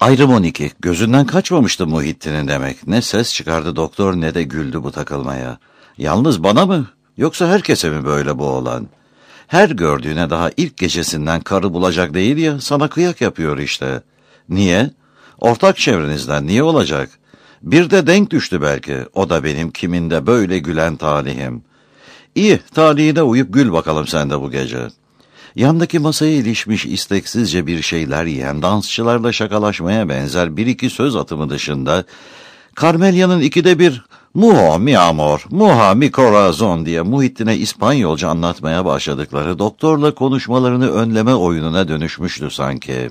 Ayrım 12. Gözünden kaçmamıştı Muhittin'in demek. Ne ses çıkardı doktor ne de güldü bu takılmaya. Yalnız bana mı? Yoksa herkese mi böyle bu olan? Her gördüğüne daha ilk gecesinden karı bulacak değil ya, sana kıyak yapıyor işte. Niye? Ortak çevrenizden niye olacak? Bir de denk düştü belki. O da benim kiminde böyle gülen talihim. İyi, talihine uyup gül bakalım sen de bu gece. Yandaki masaya ilişmiş isteksizce bir şeyler yiyen dansçılarla şakalaşmaya benzer bir iki söz atımı dışında Carmelia'nın ikide bir "Muho mi amor, muha mi corazon" diye Muhittin'e İspanyolca anlatmaya başladıkları doktorla konuşmalarını önleme oyununa dönüşmüştü sanki.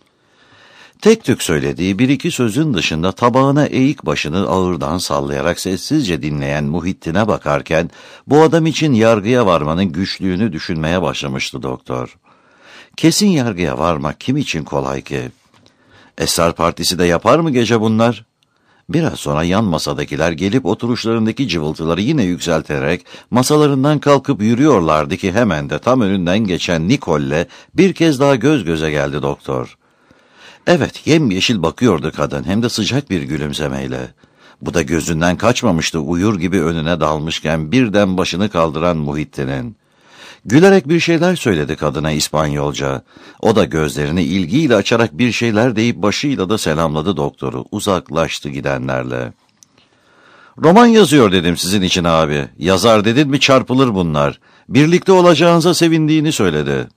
Tek tük söylediği bir iki sözün dışında tabağına eğik başını ağırdan sallayarak sessizce dinleyen Muhittin'e bakarken bu adam için yargıya varmanın güçlüğünü düşünmeye başlamıştı doktor. Kesin yargıya varmak kim için kolay ki? Esrar partisi de yapar mı gece bunlar? Biraz sonra yan masadakiler gelip oturuşlarındaki cıvıltıları yine yükselterek masalarından kalkıp yürüyorlardı ki hemen de tam önünden geçen Nicole'le bir kez daha göz göze geldi doktor. Evet, yemyeşil bakıyordu kadın, hem de sıcak bir gülümsemeyle. Bu da gözünden kaçmamıştı uyur gibi önüne dalmışken birden başını kaldıran Muhittin'in. Gülerek bir şeyler söyledi kadına İspanyolca. O da gözlerini ilgiyle açarak bir şeyler deyip başıyla da selamladı doktoru. Uzaklaştı gidenlerle. "Roman yazıyor dedim sizin için abi. Yazar dedin mi çarpılır bunlar. Birlikte olacağınıza sevindiğini söyledi."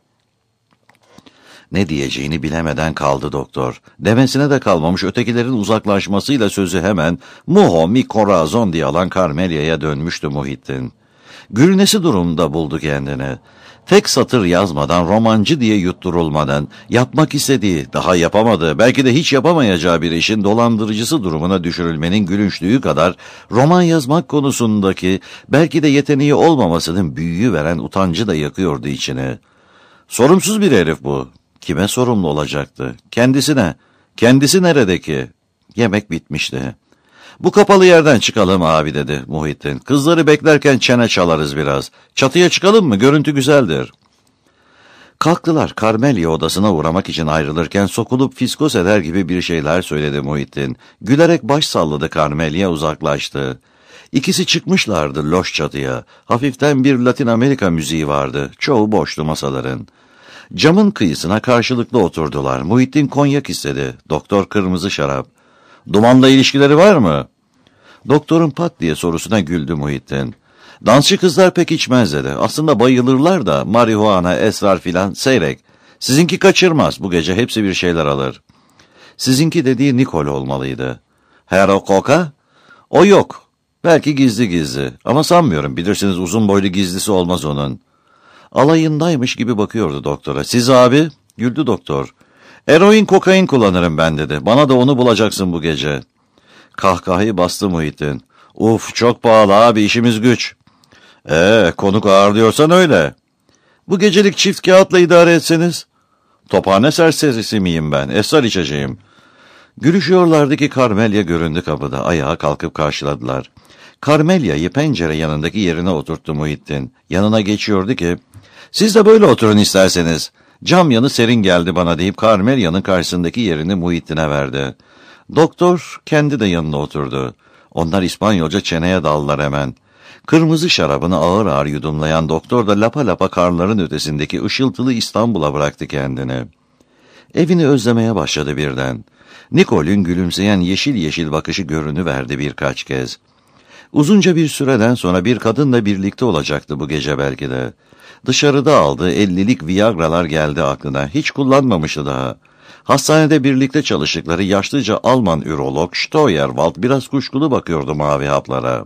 Ne diyeceğini bilemeden kaldı doktor. Demesine de kalmamış, ötekilerin uzaklaşmasıyla sözü hemen "Muho mi corazon" diye alan Carmelia'ya dönmüştü Muhittin. Gülnesi durumda buldu kendini. Tek satır yazmadan, romancı diye yutturulmadan, yapmak istediği, daha yapamadığı, belki de hiç yapamayacağı bir işin dolandırıcısı durumuna düşürülmenin gülünçlüğü kadar, roman yazmak konusundaki, belki de yeteneği olmamasının büyüğü veren utancı da yakıyordu içini. Sorumsuz bir herif bu. Kime sorumlu olacaktı? Kendisine. Kendisi neredeki? Yemek bitmişti. "Bu kapalı yerden çıkalım abi" dedi Muhittin. "Kızları beklerken çene çalarız biraz. Çatıya çıkalım mı? Görüntü güzeldir." Kalktılar. Carmelia odasına uğramak için ayrılırken sokulup fiskos eder gibi bir şeyler söyledi Muhittin. Gülerek baş salladı, Carmelia uzaklaştı. İkisi çıkmışlardı loş çatıya. Hafiften bir Latin Amerika müziği vardı. Çoğu boştu masaların. Camın kıyısına karşılıklı oturdular. Muhittin konyak istedi. Doktor kırmızı şarap. "Dumanla ilişkileri var mı?" Doktorun pat diye sorusuna güldü Muhittin. "Dansçı kızlar pek içmez" dedi. "Aslında bayılırlar da marihuana, esrar filan seyrek. Sizinki kaçırmaz, bu gece hepsi bir şeyler alır." Sizinki dediği Nicole olmalıydı. "Hero Coca?" "O yok. Belki gizli gizli. Ama sanmıyorum, bilirsiniz uzun boylu gizlisi olmaz onun." Alayındaymış gibi bakıyordu doktora. "Siz abi?" Güldü doktor. "Eroin, kokain kullanırım ben" dedi. "Bana da onu bulacaksın bu gece." Kahkahayı bastı Muhittin. "Uf, çok pahalı abi, işimiz güç." Konuk ağırlıyorsan öyle." "Bu gecelik çift kağıtla idare etseniz." "Tophane serserisi miyim ben? Esrar içeceğim." Gülüşüyorlardı ki Carmelia göründü kapıda. Ayağa kalkıp karşıladılar. Carmelia'yı pencere yanındaki yerine oturttu Muhittin. Yanına geçiyordu ki, "Siz de böyle oturun isterseniz." "Cam yanı serin geldi bana" deyip Carmelia'nın karşısındaki yerini Muhittin'e verdi. Doktor kendi de yanına oturdu. Onlar İspanyolca çeneye daldılar hemen. Kırmızı şarabını ağır ağır yudumlayan doktor da lapa lapa karların ötesindeki ışıltılı İstanbul'a bıraktı kendini. Evini özlemeye başladı birden. Nicole'ün gülümseyen yeşil yeşil bakışı görünüverdi birkaç kez. Uzunca bir süreden sonra bir kadınla birlikte olacaktı bu gece belki de. Dışarıda aldığı 50'lik Viagra'lar geldi aklına. Hiç kullanmamıştı daha. Hastanede birlikte çalıştıkları yaşlıca Alman ürolog Steuerwald biraz kuşkulu bakıyordu mavi haplara.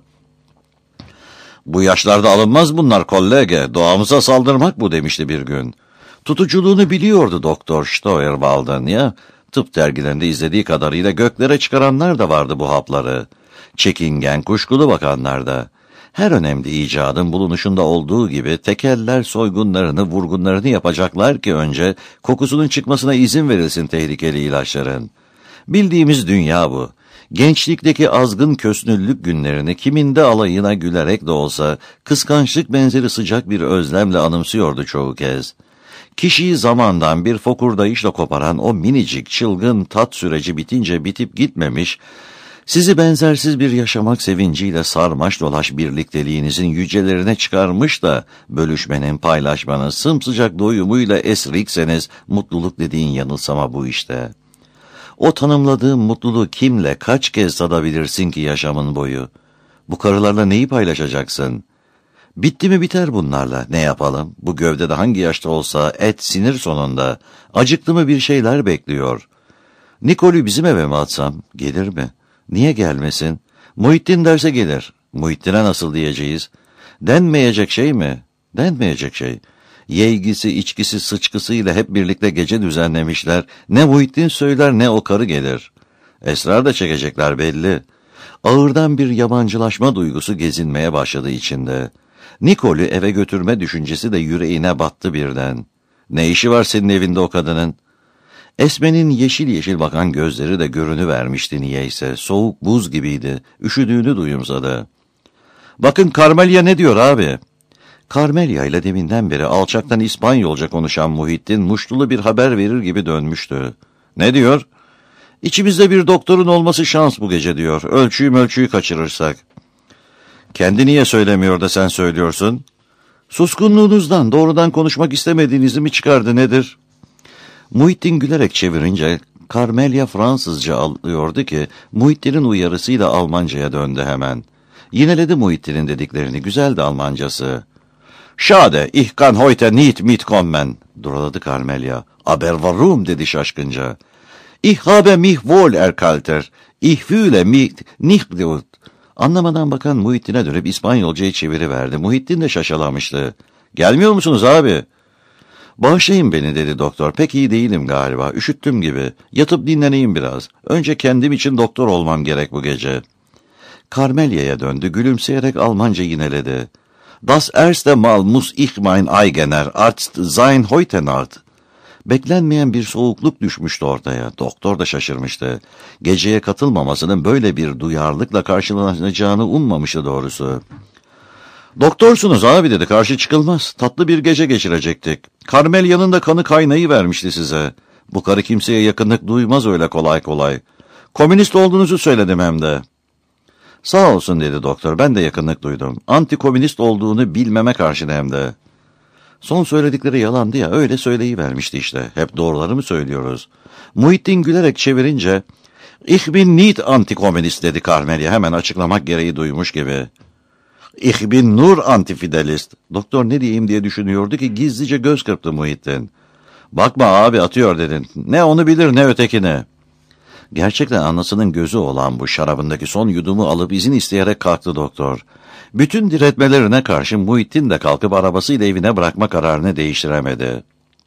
"Bu yaşlarda alınmaz bunlar kollege. Doğamıza saldırmak bu" demişti bir gün. Tutuculuğunu biliyordu Doktor Steuerwald'ın ya. Tıp dergilerinde izlediği kadarıyla göklere çıkaranlar da vardı bu hapları. Çekingen, kuşkulu bakanlar da. Her önemli icadın bulunuşunda olduğu gibi tekeller soygunlarını, vurgunlarını yapacaklar ki önce kokusunun çıkmasına izin verilsin tehlikeli ilaçların. Bildiğimiz dünya bu. Gençlikteki azgın kösnüllük günlerini kiminde alayına gülerek de olsa kıskançlık benzeri sıcak bir özlemle anımsıyordu çoğu kez. Kişiyi zamandan bir fokurdayışla koparan o minicik çılgın tat süreci bitince bitip gitmemiş, sizi benzersiz bir yaşamak sevinciyle sarmaş dolaş birlikteliğinizin yücelerine çıkarmış da bölüşmenin, paylaşmanın sımsıcak doyumuyla esrikseniz mutluluk dediğin yanılsama bu işte. O tanımladığın mutluluğu kimle kaç kez tadabilirsin ki yaşamın boyu? Bu karılarla neyi paylaşacaksın? Bitti mi biter bunlarla, ne yapalım? Bu gövdede hangi yaşta olsa et sinir sonunda. Acıktı mı bir şeyler bekliyor. Nikol'ü bizim eve mi atsam? Gelir mi? Niye gelmesin? Muhittin derse gelir. Muhittin'e nasıl diyeceğiz? Denmeyecek şey mi? Denmeyecek şey. Yeğgisi, içkisi, sıçkısıyla hep birlikte gece düzenlemişler. Ne Muhittin söyler ne o karı gelir. Esrar da çekecekler belli. Ağırdan bir yabancılaşma duygusu gezinmeye başladı içinde. Nikol'ü eve götürme düşüncesi de yüreğine battı birden. Ne işi var senin evinde o kadının? Esme'nin yeşil yeşil bakan gözleri de görünüvermişti niyeyse. Soğuk buz gibiydi. Üşüdüğünü duyumsadı. Bakın Carmelia ne diyor abi? Carmelia ile deminden beri alçaktan İspanyolca konuşan Muhittin muştulu bir haber verir gibi dönmüştü. Ne diyor? İçimizde bir doktorun olması şans bu gece diyor. Ölçüyü kaçırırsak. Kendi niye söylemiyor da sen söylüyorsun? Suskunluğunuzdan doğrudan konuşmak istemediğinizi mi çıkardı nedir? Muhittin gülerek çevirince Carmelia Fransızca alıyordu ki Muhittin'in uyarısıyla Almanca'ya döndü hemen. Yineledi Muhittin'in dediklerini, güzeldi Almancası. Schade, ich kann heute nicht mitkommen, duraladı Carmelia. Aber warum, dedi şaşkınca. Ich habe mich wohl erkalter, ich fühle mich nicht gut. Anlamadan bakan Muhittin'e dönüp İspanyolcayı çeviriverdi. Muhittin de şaşalamıştı. Gelmiyor musunuz abi? Bağışlayın beni, dedi doktor. Pek iyi değilim galiba. Üşüttüm gibi. Yatıp dinleneyim biraz. Önce kendim için doktor olmam gerek bu gece. Carmelia'ya döndü. Gülümseyerek Almanca yineledi. Das erste Mal muss ich mein eigener Arzt sein heute Nacht. Beklenmeyen bir soğukluk düşmüştü ortaya. Doktor da şaşırmıştı. Geceye katılmamasının böyle bir duyarlılıkla karşılanacağını ummamıştı doğrusu. Doktorsunuz abi, dedi, karşı çıkılmaz. Tatlı bir gece geçirecektik. Carmelia'nın da kanı kaynayı vermişti size. Bu karı kimseye yakınlık duymaz öyle kolay kolay. Komünist olduğunuzu söyledim hem de. Sağ olsun, dedi doktor, ben de yakınlık duydum. Antikomünist olduğunu bilmeme karşın hem de. Son söyledikleri yalandı ya, öyle söyleyivermişti işte. Hep doğruları mı söylüyoruz? Muhittin gülerek çevirince, Ich bin nicht antikomünist, dedi Carmelia hemen açıklamak gereği duymuş gibi. Ich bin nur antifidelist. Doktor ne diyeyim diye düşünüyordu ki gizlice göz kırptı Muhittin. Bakma abi, atıyor dedin. Ne onu bilir ne ötekini. Gerçekten anasının gözü olan bu şarabındaki son yudumu alıp izin isteyerek kalktı doktor. Bütün diretmelerine karşın Muhittin de kalkıp arabasıyla evine bırakma kararını değiştiremedi.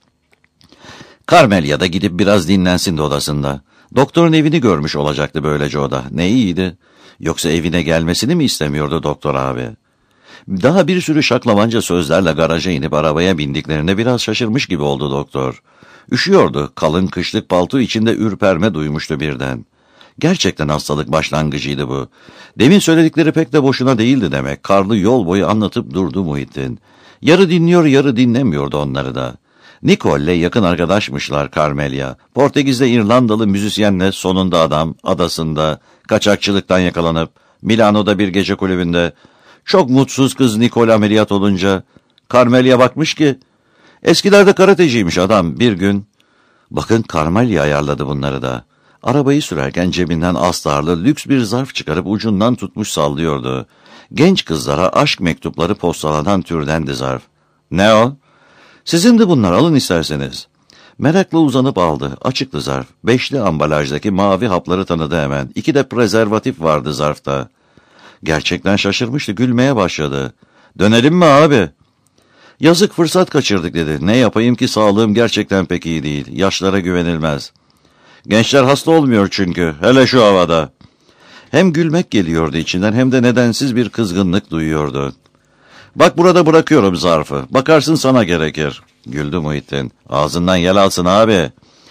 Carmelia da gidip biraz dinlensin de odasında. Doktorun evini görmüş olacaktı böylece o da. Ne iyiydi. Yoksa evine gelmesini mi istemiyordu doktor abi? Daha bir sürü şaklamanca sözlerle garaja inip arabaya bindiklerinde biraz şaşırmış gibi oldu doktor. Üşüyordu, kalın kışlık palto içinde ürperme duymuştu birden. Gerçekten hastalık başlangıcıydı bu. Demin söyledikleri pek de boşuna değildi demek. Karlı yol boyu anlatıp durdu Muhittin. Yarı dinliyor yarı dinlemiyordu onları da. Nicole'le yakın arkadaşmışlar Carmelia. Portekiz'de İrlandalı müzisyenle sonunda adam adasında kaçakçılıktan yakalanıp Milano'da bir gece kulübünde. Çok mutsuz kız Nicole ameliyat olunca. Carmelia bakmış ki eskilerde karateciymiş adam bir gün. Bakın Carmelia ayarladı bunları da. Arabayı sürerken cebinden astarlı lüks bir zarf çıkarıp ucundan tutmuş sallıyordu. Genç kızlara aşk mektupları postalanan türdendi zarf. Ne o? Sizin de bunlar, alın isterseniz. Merakla uzanıp aldı. Açıktı zarf. 5'li ambalajdaki mavi hapları tanıdı hemen. 2 de prezervatif vardı zarfta. Gerçekten şaşırmıştı. Gülmeye başladı. Dönelim mi abi? Yazık, fırsat kaçırdık, dedi. Ne yapayım ki sağlığım gerçekten pek iyi değil. Yaşlara güvenilmez. Gençler hasta olmuyor çünkü. Hele şu havada. Hem gülmek geliyordu içinden hem de nedensiz bir kızgınlık duyuyordu. Bak burada bırakıyorum zarfı. Bakarsın sana gerekir. Güldü Muhittin. Ağzından yel alsın abi.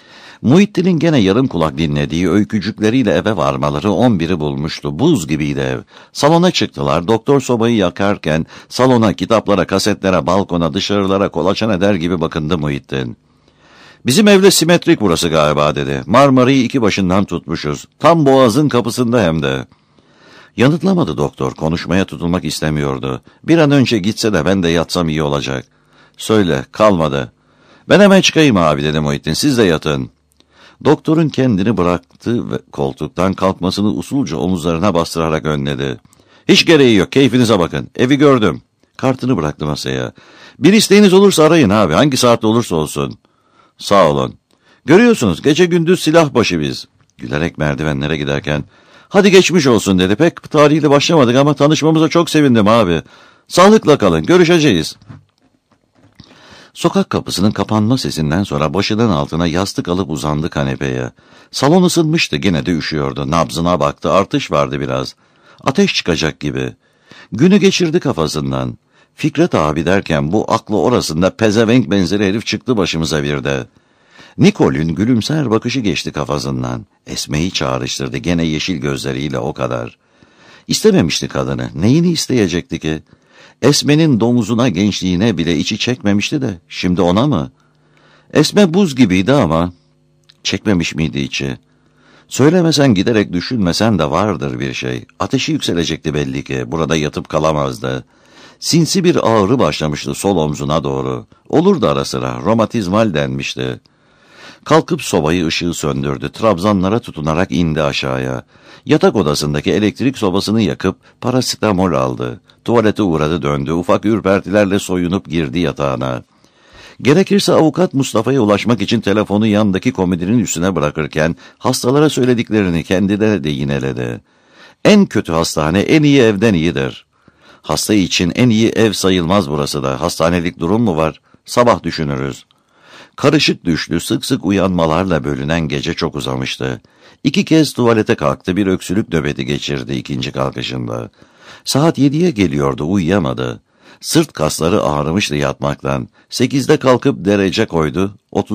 Muhittin'in gene yarım kulak dinlediği öykücükleriyle eve varmaları 11'i bulmuştu. Buz gibiydi ev. Salona çıktılar. Doktor sobayı yakarken salona, kitaplara, kasetlere, balkona, dışarılara kolaçan eder gibi bakındı Muhittin. Bizim evle simetrik burası galiba dedi. Marmara'yı iki başından tutmuşuz. Tam boğazın kapısında hem de. Yanıtlamadı doktor. Konuşmaya tutulmak istemiyordu. Bir an önce gitse de ben de yatsam iyi olacak. Söyle, kalmadı. Ben hemen çıkayım abi dedi Muhittin. Siz de yatın. Doktorun kendini bıraktı ve koltuktan kalkmasını usulca omuzlarına bastırarak önledi. Hiç gereği yok, keyfinize bakın. Evi gördüm. Kartını bıraktı masaya. Bir isteğiniz olursa arayın abi, hangi saatte olursa olsun. Sağ olun. Görüyorsunuz, gece gündüz silah başı biz. Gülerek merdivenlere giderken, hadi geçmiş olsun dedi. Pek tarihiyle başlamadık ama tanışmamıza çok sevindim abi. Sağlıkla kalın, görüşeceğiz. Sokak kapısının kapanma sesinden sonra başının altına yastık alıp uzandı kanepeye. Salon ısınmıştı, gene de üşüyordu. Nabzına baktı, artış vardı biraz. Ateş çıkacak gibi. Günü geçirdi kafasından. Fikret abi derken bu aklı orasında pezevenk benzeri herif çıktı başımıza bir de. Nikol'ün gülümser bakışı geçti kafasından. Esme'yi çağrıştırdı gene yeşil gözleriyle o kadar. İstememişti kadını. Neyini isteyecekti ki? Esme'nin domuzuna, gençliğine bile içi çekmemişti de şimdi ona mı? Esme buz gibiydi ama çekmemiş miydi içi? Söylemesen, giderek düşünmesen de vardır bir şey. Ateşi yükselecekti belli ki. Burada yatıp kalamazdı. Sinsi bir ağrı başlamıştı sol omzuna doğru. Olurdu ara sıra. Romatizmal denmişti. Kalkıp sobayı, ışığı söndürdü. Trabzanlara tutunarak indi aşağıya. Yatak odasındaki elektrik sobasını yakıp parasetamol aldı. Tuvalete uğradı, döndü. Ufak ürpertilerle soyunup girdi yatağına. Gerekirse avukat Mustafa'ya ulaşmak için telefonu yanındaki komodinin üstüne bırakırken hastalara söylediklerini kendine de yineledi. En kötü hastane en iyi evden iyidir. Hasta için en iyi ev sayılmaz burası da. Hastanelik durum mu var? Sabah düşünürüz. Karışık düşlü, sık sık uyanmalarla bölünen gece çok uzamıştı. 2 kez tuvalete kalktı, bir öksürük nöbeti geçirdi ikinci kalkışında. Saat 7'ye geliyordu, uyuyamadı. Sırt kasları ağrımıştı yatmaktan. 8'de kalkıp derece koydu,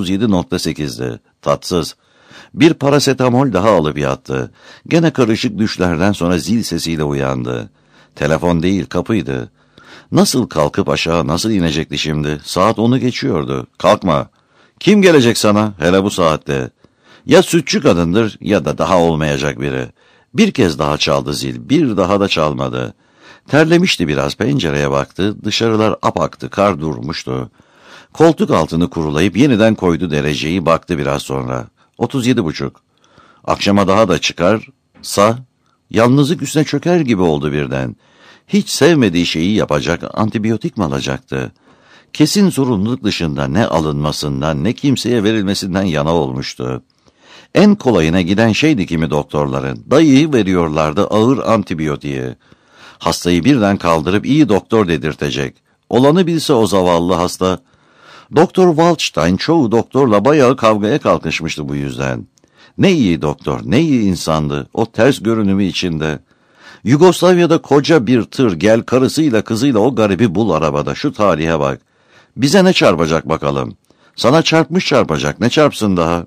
37.8'di. Tatsız. Bir parasetamol daha alıp yattı. Gene karışık düşlerden sonra zil sesiyle uyandı. Telefon değil, kapıydı. Nasıl kalkıp aşağı, nasıl inecekti şimdi? Saat 10'u geçiyordu. Kalkma. Kim gelecek sana hele bu saatte? Ya sütçü kadındır ya da daha olmayacak biri. Bir kez daha çaldı zil, bir daha da çalmadı. Terlemişti biraz, pencereye baktı, dışarılar apaktı, kar durmuştu. Koltuk altını kurulayıp yeniden koydu dereceyi, baktı biraz sonra. 37,5. Akşama daha da çıkarsa yalnızlık üstüne çöker gibi oldu birden. Hiç sevmediği şeyi yapacak, antibiyotik mi alacaktı? Kesin zorunluluk dışında ne alınmasından ne kimseye verilmesinden yana olmuştu. En kolayına giden şeydi kimi doktorların. Dayıyı veriyorlardı ağır antibiyotiği. Hastayı birden kaldırıp iyi doktor dedirtecek. Olanı bilse o zavallı hasta. Doktor Waldstein çoğu doktorla bayağı kavgaya kalkışmıştı bu yüzden. Ne iyi doktor, ne iyi insandı o ters görünümü içinde. Yugoslavya'da koca bir tır, gel karısıyla kızıyla o garibi bul arabada, şu tarihe bak. Bize ne çarpacak bakalım? Sana çarpmış çarpacak, ne çarpsın daha?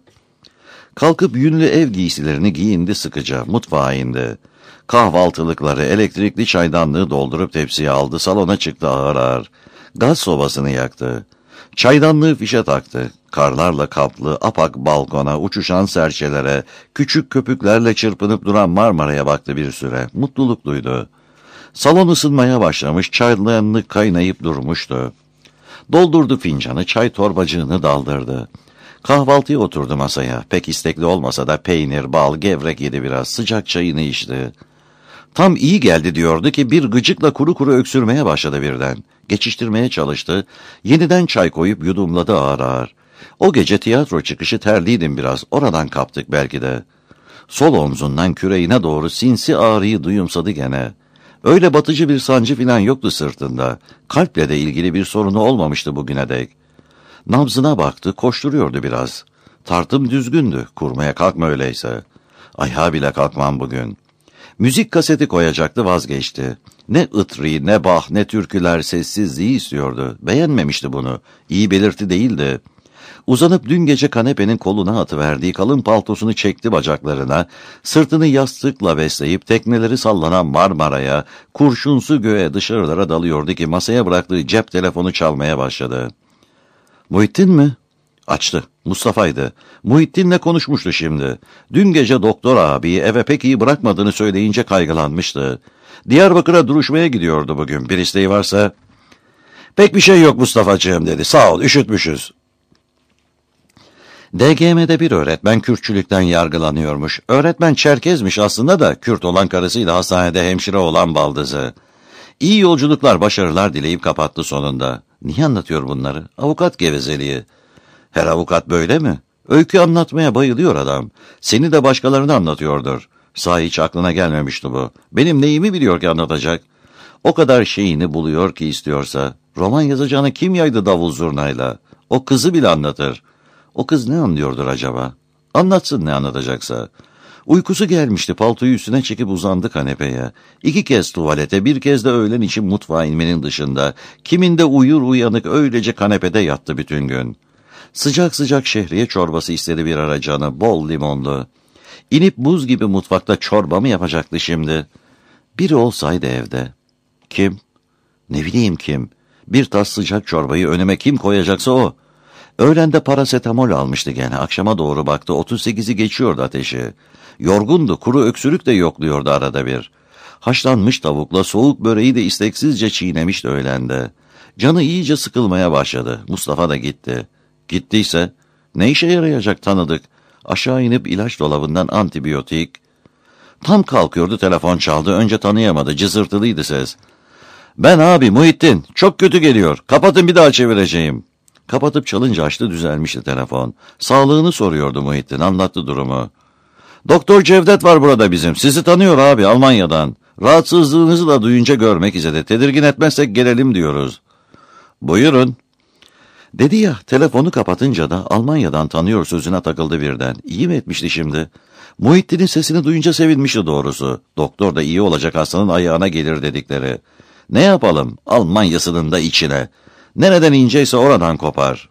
Kalkıp yünlü ev giysilerini giyindi sıkıca, mutfağa indi. Kahvaltılıkları, elektrikli çaydanlığı doldurup tepsiye aldı, salona çıktı ağır ağır. Gaz sobasını yaktı. Çaydanlığı fişe taktı. Karlarla kaplı, apak balkona, uçuşan serçelere, küçük köpüklerle çırpınıp duran Marmara'ya baktı bir süre. Mutluluk duydu. Salon ısınmaya başlamış, çaydanlık kaynayıp durmuştu. Doldurdu fincanı, çay torbacığını daldırdı. Kahvaltıya oturdu masaya. Pek istekli olmasa da peynir, bal, gevrek yedi biraz. Sıcak çayını içti. Tam iyi geldi diyordu ki bir gıcıkla kuru kuru öksürmeye başladı birden. Geçiştirmeye çalıştı. Yeniden çay koyup yudumladı ağır ağır. O gece tiyatro çıkışı terliydim biraz. Oradan kaptık belki de. Sol omzundan küreğine doğru sinsi ağrıyı duyumsadı gene. Öyle batıcı bir sancı filan yoktu sırtında. Kalple de ilgili bir sorunu olmamıştı bugüne dek. Nabzına baktı, koşturuyordu biraz. Tartım düzgündü, kurmaya kalkma öyleyse. Ayağa bile kalkmam bugün. Müzik kaseti koyacaktı, vazgeçti. Ne ıtri, ne Bach, ne türküler, sessizliği istiyordu. Beğenmemişti bunu. İyi belirti değildi. Uzanıp dün gece kanepenin koluna atıverdiği kalın paltosunu çekti bacaklarına, sırtını yastıkla besleyip tekneleri sallanan Marmara'ya, kurşunsu göğe dışarılara dalıyordu ki masaya bıraktığı cep telefonu çalmaya başladı. Muhittin mi? Açtı. Mustafa'ydı. Muhittin'le konuşmuştu şimdi. Dün gece doktor abiyi eve pek iyi bırakmadığını söyleyince kaygılanmıştı. Diyarbakır'a duruşmaya gidiyordu bugün. Bir isteği varsa... Pek bir şey yok Mustafa'cığım dedi. Sağ ol, üşütmüşüz. DGM'de bir öğretmen Kürtçülükten yargılanıyormuş. Öğretmen Çerkezmiş aslında da Kürt olan karısıyla hastanede hemşire olan baldızı. İyi yolculuklar, başarılar dileyip kapattı sonunda. Niye anlatıyor bunları? Avukat gevezeliği. Her avukat böyle mi? Öykü anlatmaya bayılıyor adam. Seni de başkalarına anlatıyordur. Sahi hiç aklına gelmemişti bu. Benim neyimi biliyor ki anlatacak? O kadar şeyini buluyor ki istiyorsa. Roman yazacağını kim yaydı davul zurnayla? O kızı bile anlatır. O kız ne anlıyordur acaba? Anlatsın ne anlatacaksa. Uykusu gelmişti, paltoyu üstüne çekip uzandı kanepeye. 2 kez tuvalete, bir kez de öğlen için mutfağa inmenin dışında. Kiminde uyur uyanık öylece kanepede yattı bütün gün. Sıcak sıcak şehriye çorbası istedi bir ara canı, bol limonlu. İnip buz gibi mutfakta çorba mı yapacaktı şimdi? Biri olsaydı evde. Kim? Ne bileyim kim? Bir tas sıcak çorbayı önüme kim koyacaksa o. Öğlende parasetamol almıştı gene. Akşama doğru baktı, 38'i geçiyordu ateşi. Yorgundu, kuru öksürük de yokluyordu arada bir. Haşlanmış tavukla soğuk böreği de isteksizce çiğnemişti öğlende. Canı iyice sıkılmaya başladı. Mustafa da gitti. Gittiyse ne işe yarayacak tanıdık. Aşağı inip ilaç dolabından antibiyotik. Tam kalkıyordu, telefon çaldı. Önce tanıyamadı, cızırtılıydı ses. Ben abi Muhittin, çok kötü geliyor. Kapatın, bir daha çevireceğim. Kapatıp çalınca açtı, düzelmişti telefon. Sağlığını soruyordu Muhittin, anlattı durumu. Doktor Cevdet var burada bizim. Sizi tanıyor abi, Almanya'dan. Rahatsızlığınızı da duyunca görmek istedi. Tedirgin etmezsek gelelim diyoruz. Buyurun. Dedi ya, telefonu kapatınca da Almanya'dan tanıyor sözüne takıldı birden. İyi mi etmişti şimdi? Muhittin'in sesini duyunca sevinmişti doğrusu. Doktor da iyi olacak, hastanın ayağına gelir dedikleri. Ne yapalım? Almanya'sının da içine. Nereden inceyse oradan kopar.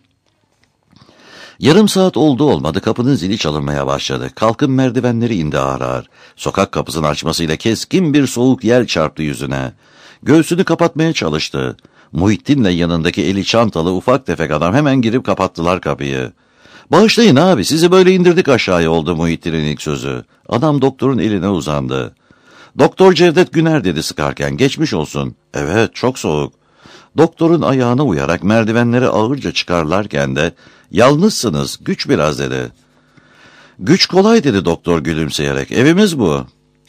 Yarım saat oldu olmadı kapının zili çalınmaya başladı. Kalkın merdivenleri indi ağır ağır. Sokak kapısını açmasıyla keskin bir soğuk yel çarptı yüzüne. Göğsünü kapatmaya çalıştı. Muhittin'le yanındaki eli çantalı ufak tefek adam hemen girip kapattılar kapıyı. Bağışlayın abi, sizi böyle indirdik aşağıya oldu Muhittin'in ilk sözü. Adam doktorun eline uzandı. Doktor Cevdet Güner dedi sıkarken, geçmiş olsun. Evet, çok soğuk. Doktorun ayağına uyarak merdivenleri ağırca çıkarlarken de yalnızsınız, güç biraz dedi. Güç kolay dedi doktor gülümseyerek, evimiz bu.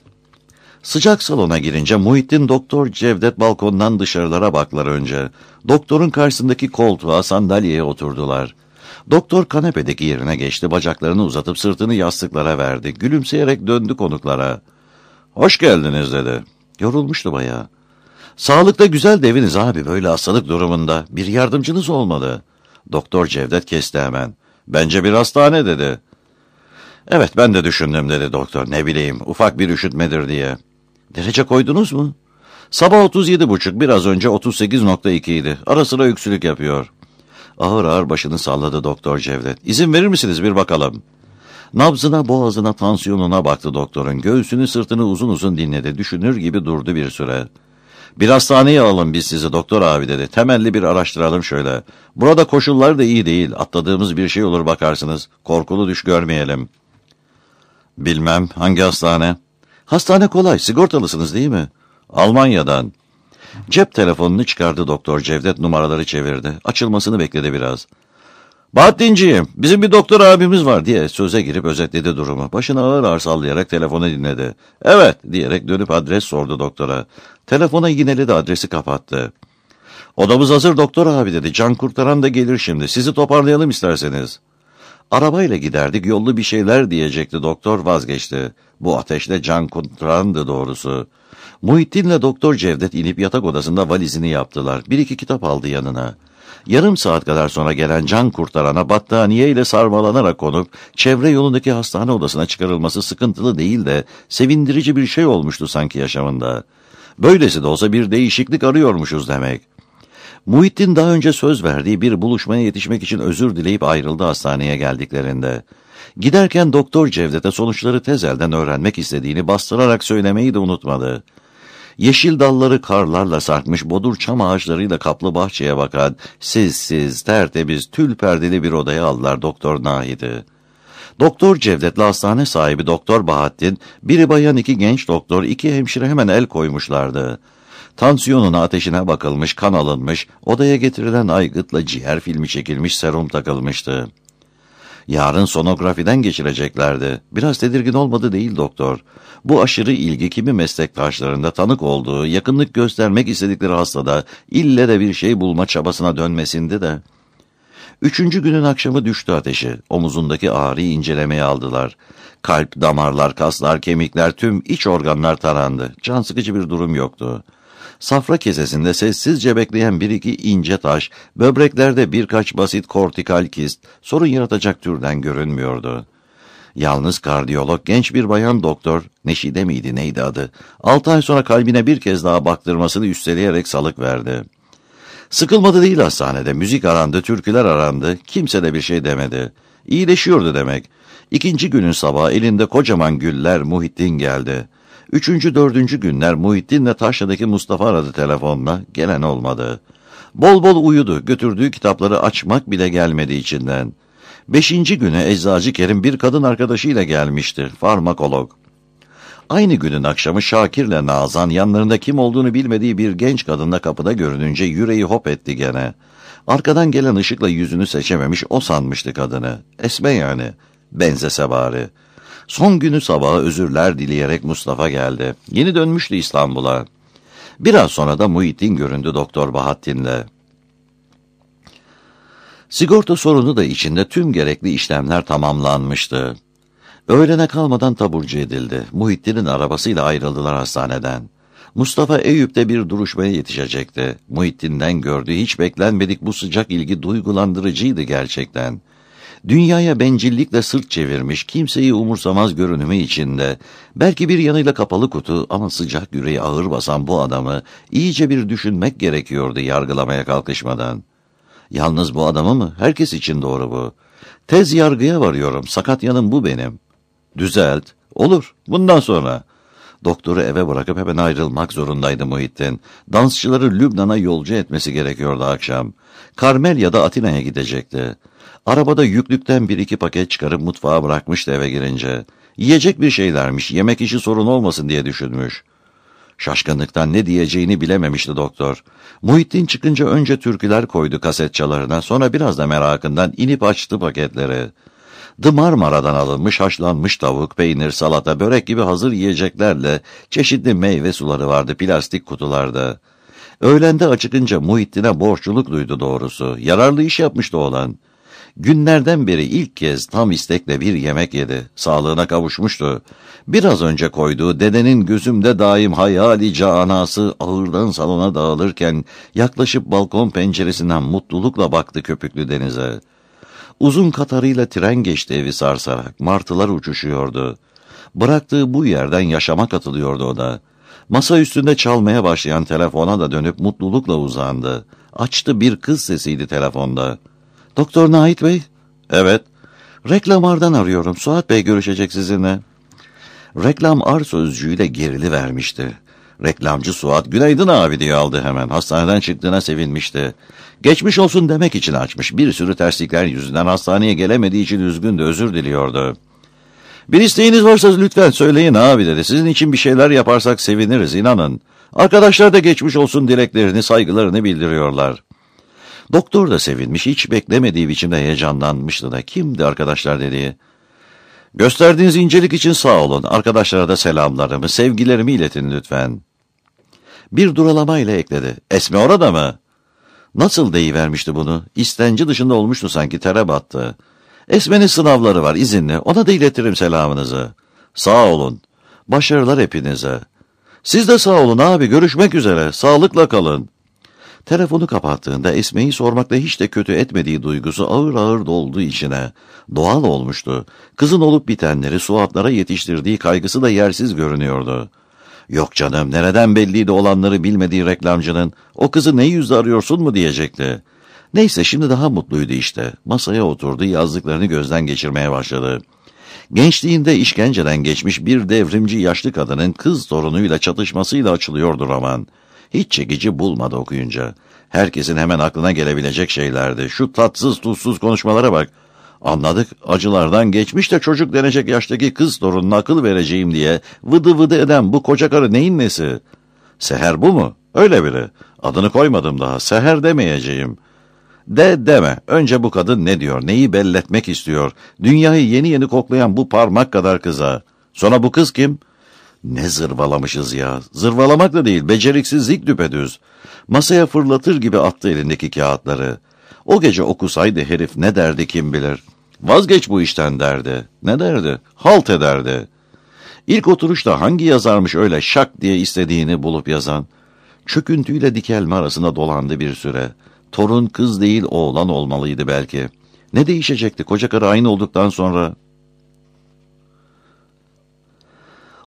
Sıcak salona girince Muhittin Doktor Cevdet balkondan dışarılara baktılar önce. Doktorun karşısındaki koltuğa, sandalyeye oturdular. Doktor kanepedeki yerine geçti, bacaklarını uzatıp sırtını yastıklara verdi. Gülümseyerek döndü konuklara. Hoş geldiniz dedi. Yorulmuştu bayağı. Sağlıkta güzel deviniz abi, böyle hastalık durumunda. Bir yardımcınız olmalı. Doktor Cevdet kesti hemen. Bence bir hastane dedi. Evet, ben de düşündüm dedi doktor. Ne bileyim, ufak bir üşütmedir diye. Derece koydunuz mu? Sabah 37,5, biraz önce 38,2 idi. Ara sıra öksürük yapıyor. Ağır ağır başını salladı Doktor Cevdet. İzin verir misiniz bir bakalım? Nabzına, boğazına, tansiyonuna baktı doktorun. Göğsünü, sırtını uzun uzun dinledi. Düşünür gibi durdu bir süre. Bir hastaneye alalım biz sizi doktor abi dedi. Temelli bir araştıralım şöyle. Burada koşullar da iyi değil. Atladığımız bir şey olur bakarsınız. Korkulu düş görmeyelim. Bilmem, hangi hastane? Hastane kolay, sigortalısınız değil mi? Almanya'dan. Cep telefonunu çıkardı Doktor Cevdet, numaraları çevirdi. Açılmasını bekledi biraz. Bahattinciğim, bizim bir doktor abimiz var diye söze girip özetledi durumu. Başını ağır ağır sallayarak telefonu dinledi. Evet diyerek dönüp adres sordu doktora. Telefona yineledi, adresi kapattı. Odamız hazır doktor abi dedi. Can kurtaran da gelir şimdi. Sizi toparlayalım isterseniz. Arabayla giderdik, yollu bir şeyler diyecekti, doktor vazgeçti. Bu ateşle can kurtarandı doğrusu. Muhittin'le Doktor Cevdet inip yatak odasında valizini yaptılar. 1-2 kitap aldı yanına. Yarım saat kadar sonra gelen can kurtarana battaniyeyle sarmalanarak konup çevre yolundaki hastane odasına çıkarılması sıkıntılı değil de sevindirici bir şey olmuştu sanki yaşamında. Böylesi de olsa bir değişiklik arıyormuşuz demek. Muhittin daha önce söz verdiği bir buluşmaya yetişmek için özür dileyip ayrıldı hastaneye geldiklerinde. Giderken Doktor Cevdet'e sonuçları tez elden öğrenmek istediğini bastırarak söylemeyi de unutmadı. Yeşil dalları karlarla sarkmış bodur çam ağaçlarıyla kaplı bahçeye bakan sessiz, tertemiz, tül perdeli bir odaya aldılar Doktor Nahid'i. Doktor Cevdet'le hastane sahibi Doktor Bahattin, biri bayan iki genç doktor, iki hemşire hemen el koymuşlardı. Tansiyonuna ateşine bakılmış, kan alınmış, odaya getirilen aygıtla ciğer filmi çekilmiş, serum takılmıştı. Yarın sonografiden geçireceklerdi. Biraz tedirgin olmadı değil doktor. Bu aşırı ilgi kimi meslektaşlarında tanık olduğu, yakınlık göstermek istedikleri hastada ille de bir şey bulma çabasına dönmesinde de. 3. günün akşamı düştü ateşi. Omuzundaki ağrıyı incelemeye aldılar. Kalp, damarlar, kaslar, kemikler, tüm iç organlar tarandı. Can sıkıcı bir durum yoktu. Safra kesesinde sessizce bekleyen bir iki ince taş, böbreklerde birkaç basit kortikal kist, sorun yaratacak türden görünmüyordu. Yalnız kardiyolog, genç bir bayan doktor, Neşide miydi neydi adı, 6 ay sonra kalbine bir kez daha baktırmasını üsteleyerek salık verdi. Sıkılmadı değil hastanede, müzik arandı, türküler arandı, kimse de bir şey demedi. İyileşiyordu demek. 2. günün sabahı elinde kocaman güller Muhittin geldi. 3. 4. günler Muhittin'le Taşra'daki Mustafa aradı telefonla, gelen olmadı. Bol bol uyudu, götürdüğü kitapları açmak bile gelmedi içinden. 5. güne Eczacı Kerim bir kadın arkadaşıyla gelmişti, farmakolog. Aynı günün akşamı Şakir'le Nazan yanlarında kim olduğunu bilmediği bir genç kadınla kapıda görününce yüreği hop etti gene. Arkadan gelen ışıkla yüzünü seçememiş, o sanmıştı kadını. Esme yani, benzese bari. Son günü sabahı özürler dileyerek Mustafa geldi. Yeni dönmüştü İstanbul'a. Biraz sonra da Muhittin göründü Doktor Bahattin'le. Sigorta sorunu da içinde tüm gerekli işlemler tamamlanmıştı. Öğlene kalmadan taburcu edildi. Muhittin'in arabasıyla ayrıldılar hastaneden. Mustafa Eyüp'te bir duruşmaya yetişecekti. Muhittin'den gördüğü hiç beklenmedik bu sıcak ilgi duygulandırıcıydı gerçekten. Dünyaya bencillikle sırt çevirmiş, kimseyi umursamaz görünümü içinde, belki bir yanıyla kapalı kutu ama sıcak yüreği ağır basan bu adamı iyice bir düşünmek gerekiyordu yargılamaya kalkışmadan. Yalnız bu adamı mı? Herkes için doğru bu. Tez yargıya varıyorum, sakat yanım bu benim. Düzelt. Olur. Bundan sonra. Doktoru eve bırakıp hemen ayrılmak zorundaydı Muhittin. Dansçıları Lübnan'a yolcu etmesi gerekiyordu akşam. Karmel ya da Atina'ya gidecekti. Arabada yüklükten bir iki paket çıkarıp mutfağa bırakmıştı eve girince. Yiyecek bir şeylermiş, yemek işi sorun olmasın diye düşünmüş. Şaşkınlıktan ne diyeceğini bilememişti doktor. Muhittin çıkınca önce türküler koydu kasetçalarına, sonra biraz da merakından inip açtı paketleri. The Marmara'dan alınmış haşlanmış tavuk, peynir, salata, börek gibi hazır yiyeceklerle çeşitli meyve suları vardı plastik kutularda. Öğlende acıkınca Muhittin'e borçluluk duydu doğrusu. Yararlı iş yapmıştı oğlan. Günlerden beri ilk kez tam istekle bir yemek yedi. Sağlığına kavuşmuştu. Biraz önce koyduğu dedenin gözümde daim hayali canası ağırdan salona dağılırken yaklaşıp balkon penceresinden mutlulukla baktı köpüklü denize. Uzun katarıyla tren geçti evi sarsarak. Martılar uçuşuyordu. Bıraktığı bu yerden yaşama katılıyordu o da. Masa üstünde çalmaya başlayan telefona da dönüp mutlulukla uzandı. Açtı, bir kız sesiydi telefonda. Doktor Nait Bey? Evet. Reklamardan arıyorum. Suat Bey görüşecek sizinle. Reklam ar sözcüğüyle gerili vermişti. Reklamcı Suat günaydın abi diye aldı hemen. Hastaneden çıktığına sevinmişti. Geçmiş olsun demek için açmış. Bir sürü terslikler yüzünden hastaneye gelemediği için üzgündü, özür diliyordu. Bir isteğiniz varsa lütfen söyleyin abi dedi. Sizin için bir şeyler yaparsak seviniriz, inanın. Arkadaşlar da geçmiş olsun dileklerini, saygılarını bildiriyorlar. Doktor da sevinmiş, hiç beklemediği biçimde heyecanlanmıştı da. Kimdi arkadaşlar dediği? Gösterdiğiniz incelik için sağ olun. Arkadaşlara da selamlarımı, sevgilerimi iletin lütfen. Bir duralamayla ekledi. Esme orada mı? Nasıl deyivermişti bunu? İstenci dışında olmuştu sanki, tere battı. Esme'nin sınavları var, izinli. Ona da iletirim selamınızı. Sağ olun. Başarılar hepinize. Siz de sağ olun abi, görüşmek üzere. Sağlıkla kalın. Telefonu kapattığında Esme'yi sormakla hiç de kötü etmediği duygusu ağır ağır doldu içine. Doğal olmuştu. Kızın olup bitenleri, Suatlara yetiştirdiği kaygısı da yersiz görünüyordu. Yok canım, nereden belliydi olanları bilmediği reklamcının, o kızı ne yüzle arıyorsun mu diyecekti. Neyse, şimdi daha mutluydu işte. Masaya oturdu, yazdıklarını gözden geçirmeye başladı. Gençliğinde işkenceden geçmiş bir devrimci yaşlı kadının kız torunuyla çatışmasıyla açılıyordu roman. Hiç çekici bulmadı okuyunca. Herkesin hemen aklına gelebilecek şeylerdi. Şu tatsız tuzsuz konuşmalara bak. Anladık, acılardan geçmiş de çocuk denecek yaştaki kız torununa akıl vereceğim diye vıdı vıdı eden bu koca karı neyin nesi? Seher bu mu? Öyle biri. Adını koymadım daha, Seher demeyeceğim. Deme. Önce bu kadın ne diyor, neyi belletmek istiyor? Dünyayı yeni yeni koklayan bu parmak kadar kıza. Sonra bu kız kim? Ne zırvalamışız ya. Zırvalamak da değil, beceriksizlik düpedüz. Masaya fırlatır gibi attı elindeki kağıtları. O gece okusaydı herif ne derdi kim bilir. Vazgeç bu işten derdi. Ne derdi? Halt ederdi. İlk oturuşta hangi yazarmış öyle şak diye istediğini bulup yazan? Çöküntüyle dikelme arasında dolandı bir süre. Torun kız değil oğlan olmalıydı belki. Ne değişecekti koca karı aynı olduktan sonra?